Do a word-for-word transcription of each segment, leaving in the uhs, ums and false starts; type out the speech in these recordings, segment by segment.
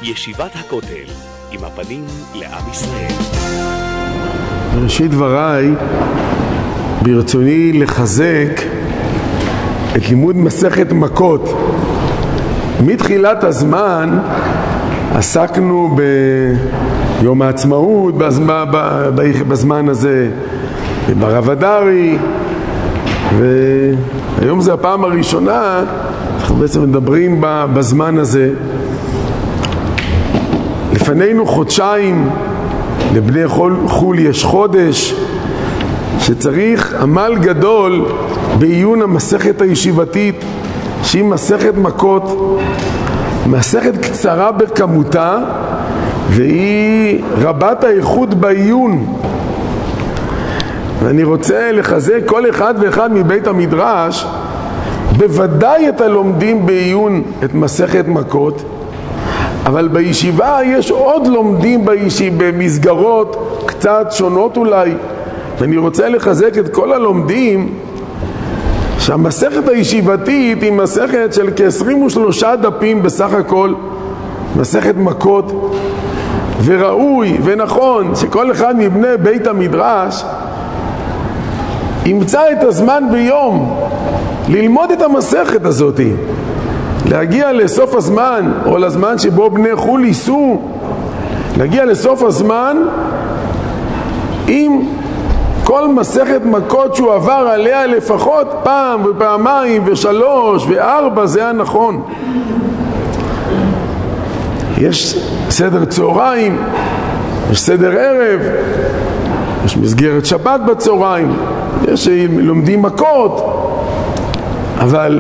ישיבת הכותל, עם הפנים לעם ישראל. בראשית דבריי ברצוני לחזק את לימוד מסכת מכות. מתחילת הזמן עסקנו ביום העצמאות בזמן, בזמן הזה, ברב אדרי, והיום זה הפעם הראשונה אנחנו בעצם מדברים בזמן הזה. לפנינו חודשיים, לבני חול יש חודש, שצריך עמל גדול בעיון המסכת הישיבתית, שהיא מסכת מכות, מסכת קצרה בכמותה, והיא רבת האיכות בעיון. ואני רוצה לחזק כל אחד ואחד מבית המדרש, בוודאי את הלומדים בעיון את מסכת מכות, אבל בישיבה יש עוד לומדים בישיב, במסגרות קצת שונות אולי, ואני רוצה לחזק את כל הלומדים שהמסכת הישיבתית היא מסכת של כ-עשרים ושלושה דפים בסך הכל, מסכת מכות, וראוי ונכון שכל אחד מבני בית המדרש ימצא את הזמן ביום ללמוד את המסכת הזאת, להגיע לסוף הזמן, או לזמן שבו בני חול ייסעו, להגיע לסוף הזמן עם כל מסכת מכות שהוא עבר עליה לפחות פעם ופעמיים ושלוש וארבע, זה הנכון. יש סדר צהריים, יש סדר ערב, יש מסגרת שבת בצהריים, יש לומדים מכות, אבל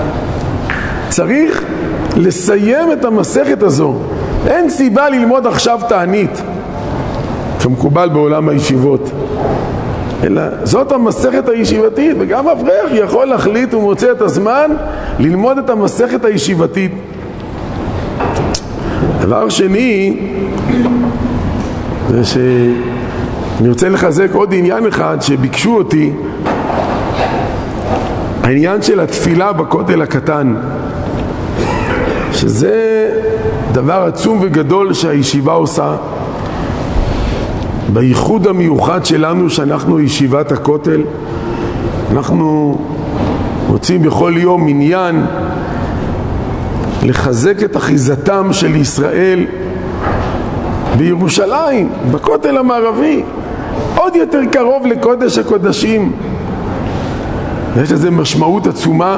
צריך לסיים את המסכת הזו. אין סיבה ללמוד עכשיו תענית כמקובל בעולם הישיבות, אלא זאת המסכת הישיבתית, וגם אברך יכול להחליט ומוצא את הזמן ללמוד את המסכת הישיבתית. דבר שני, זה שאני רוצה לחזק עוד עניין אחד שביקשו אותי, העניין של התפילה בכותל הקטן, שזה דבר עצום וגדול שהישיבה עושה בייחוד המיוחד שלנו שאנחנו ישיבת הכותל. אנחנו רוצים בכל יום עניין לחזק את אחיזתם של ישראל בירושלים, בכותל המערבי, עוד יותר קרוב לקודש הקודשים. יש לזה משמעות עצומה,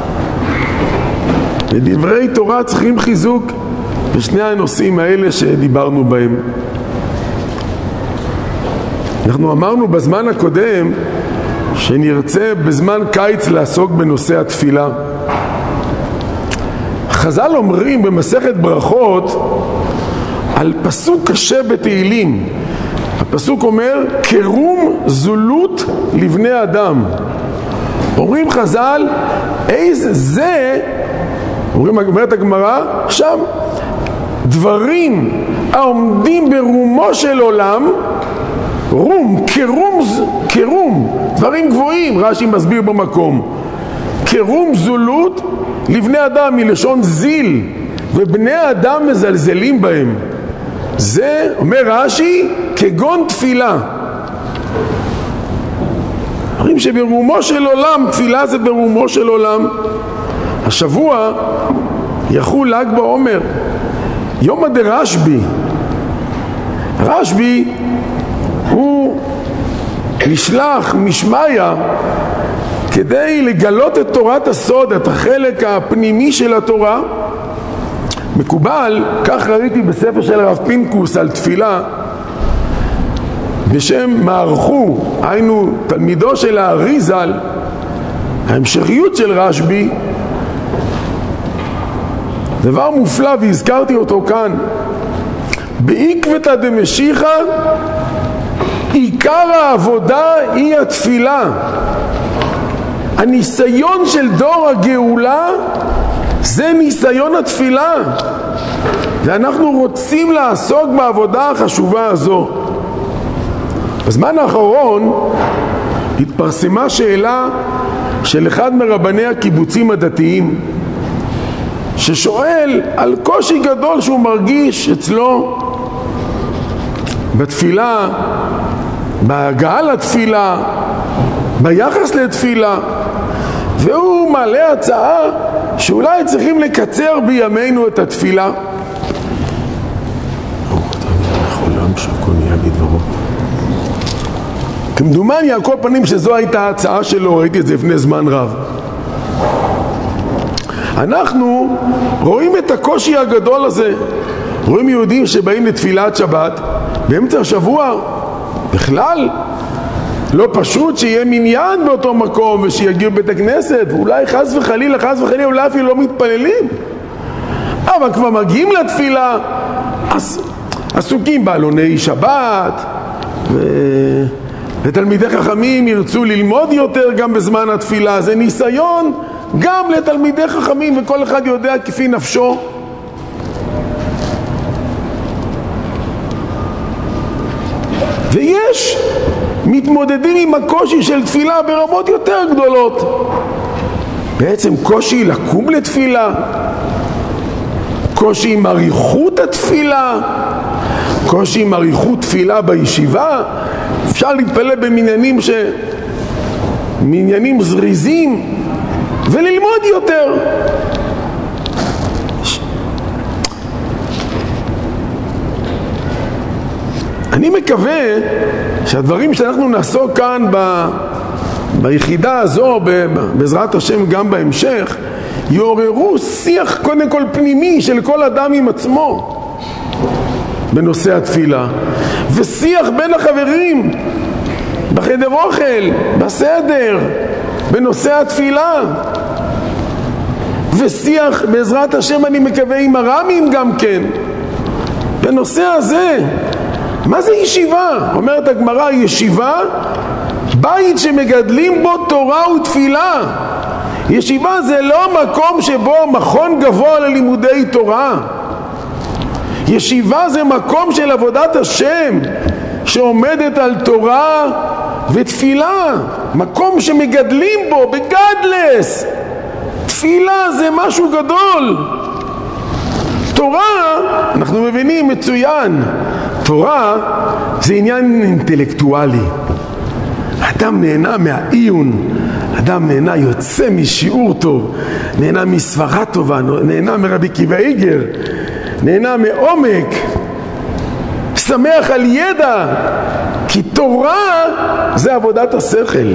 ודברי תורה צריכים חיזוק בשני הנושאים האלה שדיברנו בהם. אנחנו אמרנו בזמן הקודם שנרצה בזמן קיץ לעסוק בנושא התפילה. חז"ל אומרים במסכת ברכות על פסוק קשה בתהילים. הפסוק אומר קרום זולות לבני אדם. אומרים חז"ל, איזה זה, אומרים, אומרת הגמרא שם, דברים העומדים ברומו של עולם, רום, קרום, קרום, דברים גבוהים, רש"י מסביר במקום, קרום זולות לבני אדם מלשון זיל, ובני אדם מזלזלים בהם. זה, אומר רש"י, כגון תפילה. אומרים שברומו של עולם, תפילה זה ברומו של עולם. השבוע יחול ל"ג בעומר, יום דרשב"י. רשב"י הוא נשלח משמיא כדי לגלות את תורת הסוד, את החלק הפנימי של התורה. מקובל, כך ראיתי בספר של הרב פינקוס על תפילה, בשם מערכו, היינו תלמידו של האריזל, ההמשכיות של רשב"י, דבר מופלא והזכרתי אותו כאן. בעקבתא דמשיחא עיקר העבודה היא התפילה. הניסיון של דור הגאולה זה ניסיון התפילה, ואנחנו רוצים לעסוק בעבודה החשובה הזו. בזמן האחרון התפרסמה שאלה של אחד מרבני הקיבוצים הדתיים, ששואל על קושי גדול שהוא מרגיש אצלו בתפילה, בהגעה לתפילה, ביחס לתפילה, והוא מעלה הצעה שאולי צריכים לקצר בימינו את התפילה. כמדומני על כל פנים שזו הייתה ההצעה שלו, ראיתי את זה לפני זמן רב. אנחנו רואים את הקושי הגדול הזה, רואים יהודים שבאים לתפילת שבת באמצע השבוע, בכלל לא פשוט שיהיה מניין באותו מקום ושיגיעו בית הכנסת, ואולי חס וחלילה, חס וחלילה, אולי אפילו לא מתפללים, אבל כבר מגיעים לתפילה, אז עסוקים בעלוני שבת, ו... ותלמידי חכמים ירצו ללמוד יותר גם בזמן התפילה. זה ניסיון גם לתלמידי חכמים, וכל אחד יודע כפי נפשו. ויש מתמודדים עם הקושי של תפילה ברמות יותר גדולות. בעצם קושי לקום לתפילה, קושי עם אריכות התפילה, קושי עם אריכות תפילה בישיבה. אפשר להתפלל במניינים ש... מניינים זריזים וללמוד יותר. אני מקווה שהדברים שאנחנו נעסוק כאן ב... ביחידה הזו, בעזרת השם גם בהמשך, יעוררו שיח קודם כל פנימי של כל אדם עם עצמו בנושא התפילה, ושיח בין החברים בחדר אוכל, בסדר, בנושא התפילה, ושיח בעזרת השם אני מקווה עם הרמים גם כן בנושא הזה. מה זה ישיבה? אומרת הגמרא, ישיבה בית שמגדלים בו תורה ותפילה. ישיבה זה לא מקום שבו מכון גבוה ללימודי תורה. ישיבה זה מקום של עבודת השם שעומדת על תורה ותפילה, מקום שמגדלים בו בגדלס. תפילה זה משהו גדול. תורה, אנחנו מבינים מצוין, תורה זה עניין אינטלקטואלי. אדם נהנה מהעיון, אדם נהנה, יוצא משיעור טוב, נהנה מסברה טובה, נהנה מרבי עקיבא איגר, נהנה מעומק, שמח על ידע, כי תורה זה עבודת השכל.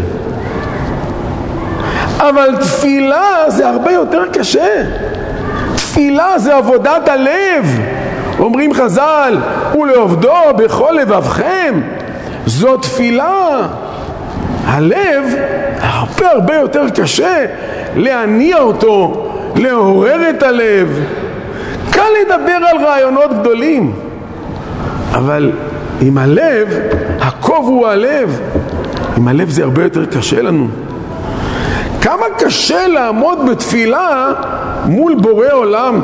אבל תפילה זה הרבה יותר קשה. תפילה זה עבודת הלב. אומרים חז"ל, ולעובדו בכל לבבכם, זו תפילה. הלב הרבה הרבה יותר קשה להניע אותו, לעורר את הלב. קל לדבר על רעיונות גדולים, אבל עם הלב, הקוב הוא הלב, עם הלב זה הרבה יותר קשה לנו. כמה קשה לעמוד בתפילה מול בורא עולם.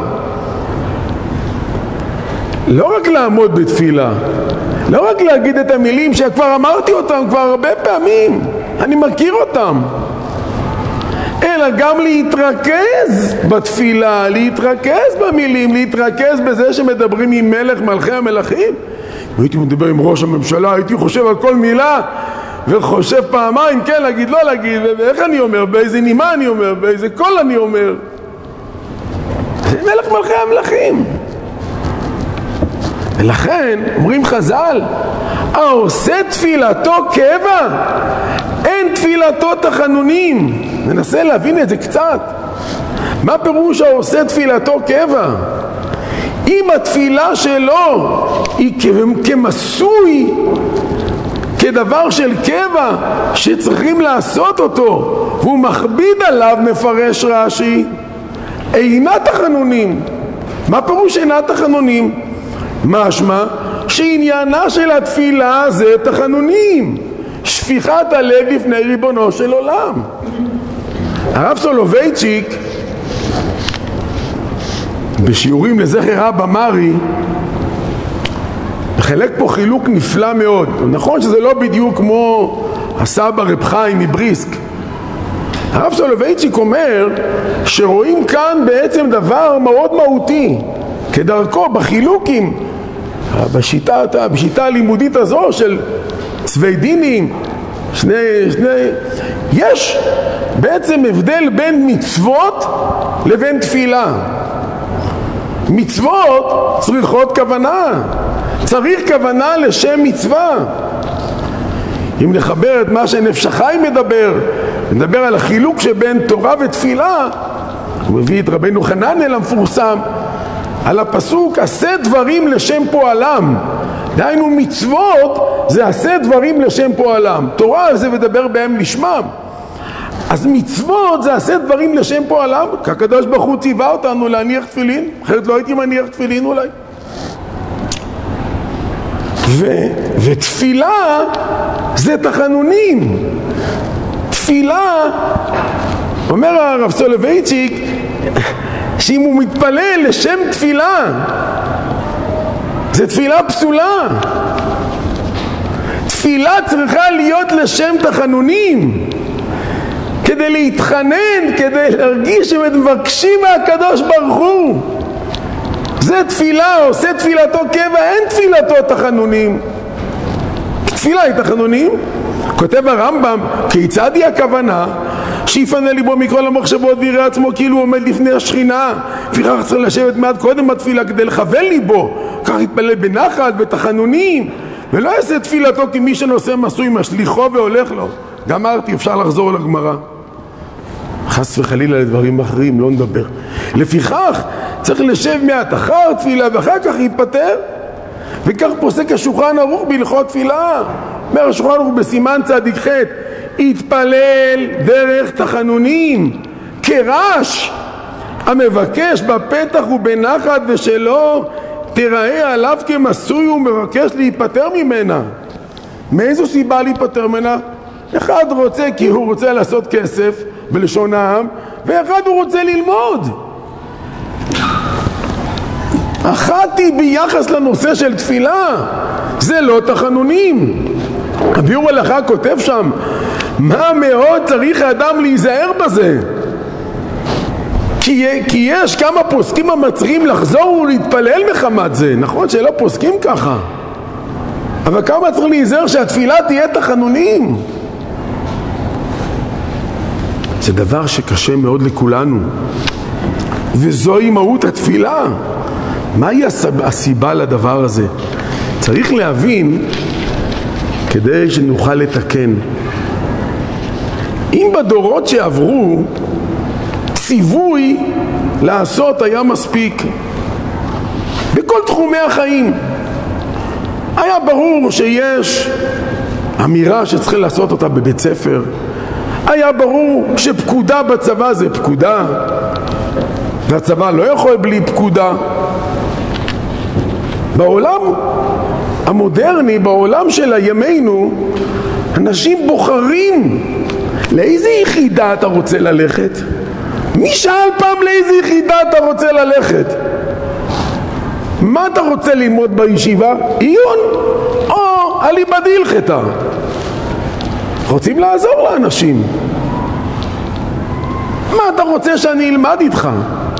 לא רק לעמוד בתפילה, לא רק להגיד את המילים שכבר אמרתי אותם כבר הרבה פעמים, אני מכיר אותם, אלא גם להתרכז בתפילה, להתרכז במילים, להתרכז בזה שמדברים עם מלך מלכי המלכים. הייתי מדבר עם ראש הממשלה, הייתי חושב על כל מילה וחושב פעמיים, כן להגיד, לא להגיד, ואיך אני אומר, באיזה נימה אני אומר, באיזה קול אני אומר. זה מלך מלכי המלכים. ולכן אומרים חז"ל, העושה תפילתו קבע, אין תפילתו תחנונים. ננסה להבין את זה קצת. מה פירוש העושה תפילתו קבע? אם התפילה שלו היא כמסוי, כדבר של קבע שצריכים לעשות אותו, והוא מכביד עליו, מפרש רש"י, אינה תחנונים. מה פירוש אינה תחנונים? משמע שעניינה של התפילה זה תחנונים, שפיכת הלב לפני ריבונו של עולם. הרב סולובייצ'יק בשיעורים לזכר אבא מרי חלק פה חילוק נפלא מאוד. נכון שזה לא בדיוק כמו הסבא רב חיים מבריסק, הרב סולובייצ'יק אומר שרואים כאן בעצם דבר מאוד מהותי, כדרכו בחילוקים, בשיטה, בשיטה הלימודית הזו של צווי דינים, שני, שני, יש בעצם הבדל בין מצוות לבין תפילה. מצוות צריכות כוונה, צריך כוונה לשם מצווה. אם נחבר את מה שנפש החיים מדבר, נדבר על החילוק שבין תורה ותפילה, הוא מביא את רבנו חננאל המפורסם על הפסוק עשה דברים לשם פועלם. דהיינו מצוות זה עשה דברים לשם פועלם, תורה זה מדבר בהם לשמם, אז מצוות זה עשה דברים לשם פועלם, כי הקדוש ברוך הוא ציווה אותנו להניח תפילין, אחרת לא הייתי מניח תפילין אולי. ו- ותפילה זה תחנונים. תפילה, אומר הרב סולובייצ'יק, שאם הוא מתפלל לשם תפילה, זה תפילה פסולה. תפילה צריכה להיות לשם תחנונים, כדי להתחנן, כדי להרגיש שמבקשים מהקדוש ברוך הוא. זה תפילה, עושה תפילתו קבע, אין תפילתו תחנונים. תפילה היא תחנונים. כותב הרמב"ם, כיצד היא הכוונה? שיפנה ליבו מכל המחשבות ויראה עצמו כאילו הוא עומד לפני השכינה, לפיכך צריך לשבת מעט קודם בתפילה כדי לכוון ליבו, כך יתפלל בנחת בתחנונים, ולא יעשה תפילתו כמי שנושא מסוי משליחו והולך לו. גמרתי, אפשר לחזור לגמרא, חס וחלילה לדברים אחרים לא נדבר. לפיכך צריך לשב מעט אחר תפילה ואחר כך יתפטר, וכך פוסק השולחן ערוך בהלכות תפילה. אומר השולחן ערוך בסימן צדיק ח' יתפלל דרך תחנונים כרש המבקש בפתח ובנחת ושלא תראה עליו כמסוי ומבקש להיפטר ממנה. מאיזו סיבה להיפטר ממנה? אחד רוצה כי הוא רוצה לעשות כסף בלשון העם, ואחד הוא רוצה ללמוד. אחת היא ביחס לנושא של תפילה, זה לא תחנונים. הביאור הלכה כותב שם מה מאוד צריך האדם להיזהר בזה, כי, כי יש כמה פוסקים המצרים לחזור ולהתפלל מחמת זה. נכון שלא פוסקים ככה, אבל כמה צריך להיזהר שהתפילה תהיה תחנונים. זה דבר שקשה מאוד לכולנו, וזוהי מהות התפילה. מהי הסיבה לדבר הזה? צריך להבין כדי שנוכל לתקן. אם בדורות שעברו ציווי לעשות היה מספיק בכל תחומי החיים, היה ברור שיש אמירה שצריך לעשות אותה בבית ספר, היה ברור שפקודה בצבא זה פקודה והצבא לא יכול בלי פקודה. בעולם המודרני, בעולם של הימינו, אנשים בוחרים לאיזה יחידה אתה רוצה ללכת. מי שאל פעם לאיזה יחידה אתה רוצה ללכת? מה אתה רוצה ללמוד בישיבה? עיון או אליבא דהלכתא? רוצים לעזור לאנשים. מה אתה רוצה שאני אלמד איתך?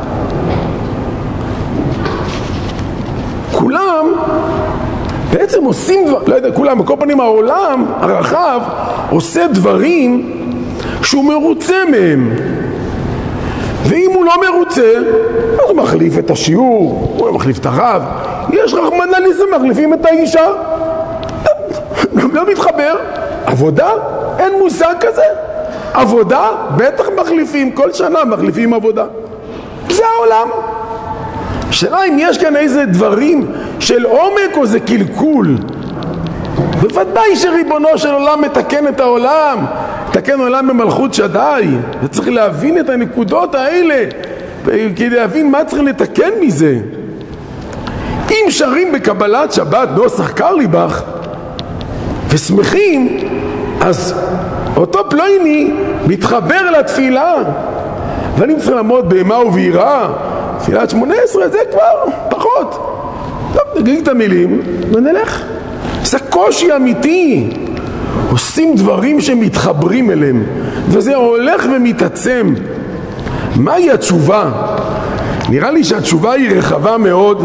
כולם בעצם עושים, לא יודע, כולם, בכל פנים העולם הרחב עושה דברים שהוא מרוצה מהם, ואם הוא לא מרוצה אז הוא מחליף את השיעור, הוא מחליף את הרב. יש רחמנא ליצלן מחליפים את האישה, גם לא מתחבר. עבודה? אין מושג כזה. עבודה? בטח מחליפים, כל שנה מחליפים עבודה. זה העולם. שאלה אם יש כאן איזה דברים של עומק או זה קלקול. בוודאי שריבונו של עולם מתקן את העולם, מתקן עולם במלכות שדי, וצריך להבין את הנקודות האלה כדי להבין מה צריך לתקן מזה. אם שרים בקבלת שבת נוסח קרליבך ושמחים, אז אותו פלויני מתחבר לתפילה. ואני צריך לעמוד באימה וביראה, תפילת שמונה עשרה זה כבר פחות. טוב, נגיד את המילים ונלך. זה קושי אמיתי. עושים דברים שמתחברים אליהם, וזה הולך ומתעצם. מהי התשובה? נראה לי שהתשובה היא רחבה מאוד.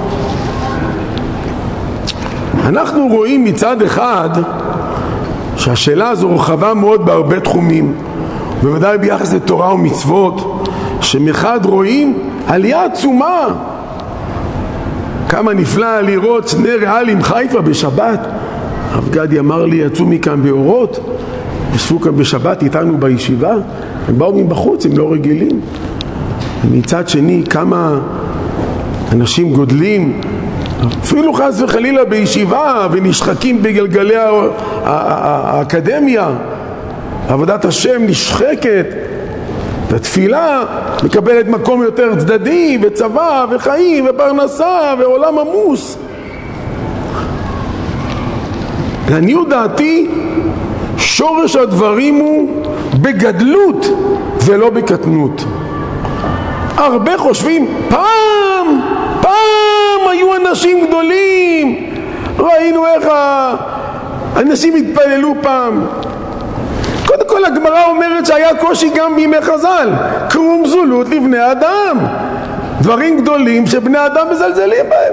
אנחנו רואים מצד אחד שהשאלה הזו רחבה מאוד בהרבה תחומים, בוודאי ביחס לתורה ומצוות, שמחד רואים עלייה עצומה. כמה נפלא לראות שני ריאלים חיפה בשבת. הרב גדי אמר לי, יצאו מכאן באורות, ישבו כאן בשבת איתנו בישיבה, הם באו מבחוץ, הם לא רגילים. מצד שני, כמה אנשים גודלים, אפילו חס וחלילה בישיבה, ונשחקים בגלגלי האקדמיה. עבודת השם נשחקת, התפילה מקבלת מקום יותר צדדי, וצבא, וחיים, ופרנסה, ועולם עמוס. לעניות דעתי, שורש הדברים הוא בגדלות ולא בקטנות. הרבה חושבים, פעם, פעם היו אנשים גדולים, ראינו איך האנשים התפללו פעם. קודם כל הגמרא אומרת שהיה קושי גם בימי חז"ל, קרום זולות לבני אדם, דברים גדולים שבני אדם מזלזלים בהם.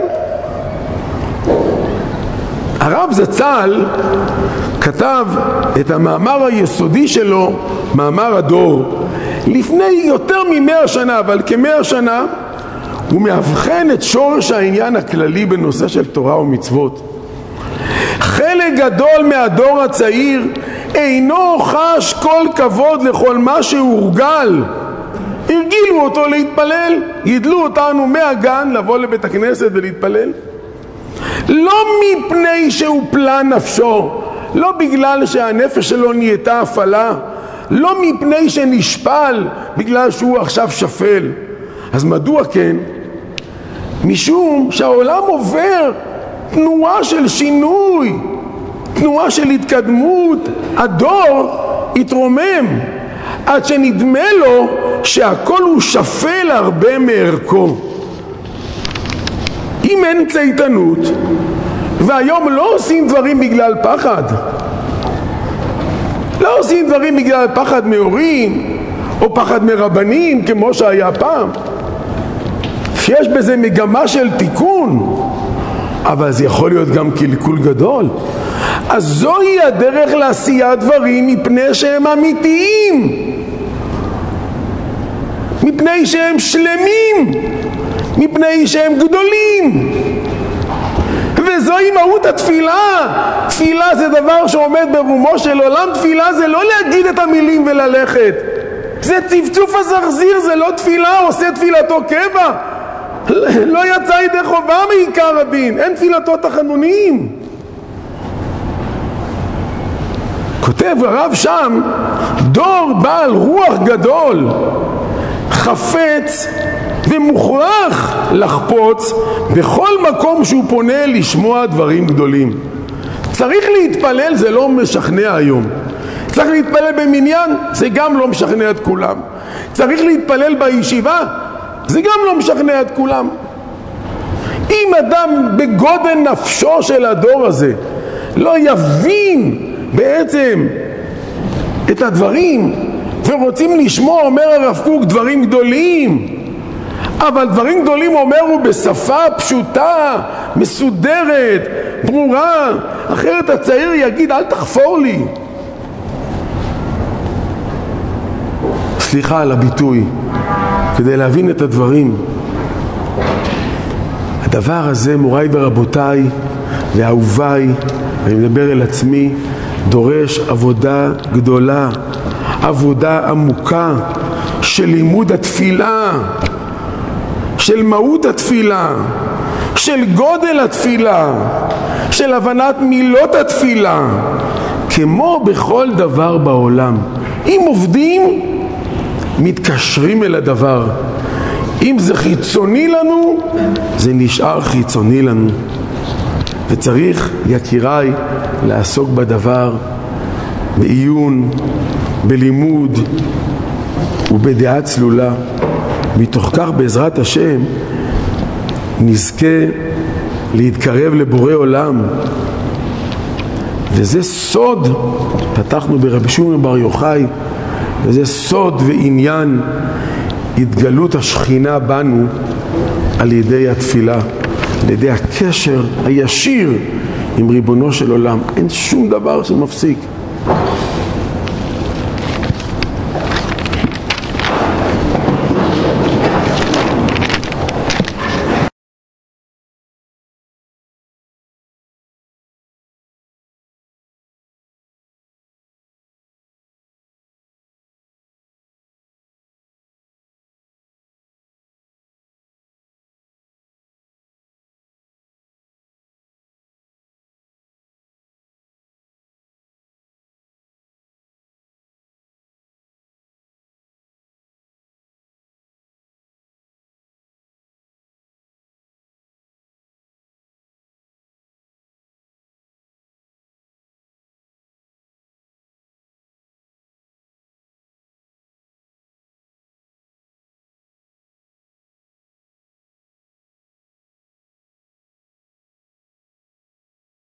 הרב זצ"ל כתב את המאמר היסודי שלו, מאמר הדור, לפני יותר ממאה שנה, אבל כמאה שנה. הוא מאבחן את שורש העניין הכללי בנושא של תורה ומצוות. חלק גדול מהדור הצעיר אינו חש כל כבוד לכל מה שהורגל. הרגילו אותו להתפלל, גידלו אותנו מהגן לבוא לבית הכנסת ולהתפלל. לא מפני שהוא פלן נפשו, לא בגלל שהנפש שלו נהייתה אפלה, לא מפני שנשפל בגלל שהוא עכשיו שפל. אז מדוע כן? משום שהעולם עובר תנועה של שינוי, תנועה של התקדמות. הדור התרומם עד שנדמה לו שהכל הוא שפל הרבה מערכו. אם אין צייתנות, והיום לא עושים דברים בגלל פחד, לא עושים דברים בגלל פחד מהורים או פחד מרבנים כמו שהיה פעם, שיש בזה מגמה של תיקון, אבל זה יכול להיות גם קלקול גדול. אז זוהי הדרך לעשיית דברים מפני שהם אמיתיים, מפני שהם שלמים, מפני שהם גדולים. וזוהי מהות התפילה. תפילה זה דבר שעומד ברומו של עולם. תפילה זה לא להגיד את המילים וללכת, זה צפצוף הזרזיר, זה לא תפילה. עושה תפילתו קבע, לא יצא ידי חובה מעיקר הדין, אין תפילתו תחנונים. כותב הרב שם, דור בעל רוח גדול חפץ ומוכרח לחפוץ בכל מקום שהוא פונה לשמוע דברים גדולים. צריך להתפלל, זה לא משכנע היום. צריך להתפלל במניין, זה גם לא משכנע את כולם. צריך להתפלל בישיבה, זה גם לא משכנע את כולם. אם אדם בגודל נפשו של הדור הזה לא יבין בעצם את הדברים, ורוצים לשמוע, אומר הרב קוק, דברים גדולים, אבל דברים גדולים אומר הוא בשפה פשוטה, מסודרת, ברורה, אחרת הצעיר יגיד אל תחפור לי. סליחה על הביטוי, כדי להבין את הדברים. הדבר הזה, מוריי ורבותיי ואהוביי, אני מדבר אל עצמי, דורש עבודה גדולה, עבודה עמוקה של לימוד התפילה, של מהות התפילה, של גודל התפילה, של הבנת מילות התפילה. כמו בכל דבר בעולם, אם עובדים מתקשרים אל הדבר, אם זה חיצוני לנו זה נשאר חיצוני לנו, וצריך יקיריי לעסוק בדבר בעיון, בלימוד ובדעה צלולה. מתוך כך בעזרת השם נזכה להתקרב לבורא עולם וזה סוד, פתחנו ברבי שמעון בר יוחאי, וזה סוד ועניין התגלות השכינה בנו על ידי התפילה, על ידי הקשר הישיר עם ריבונו של עולם. אין שום דבר שמפסיק.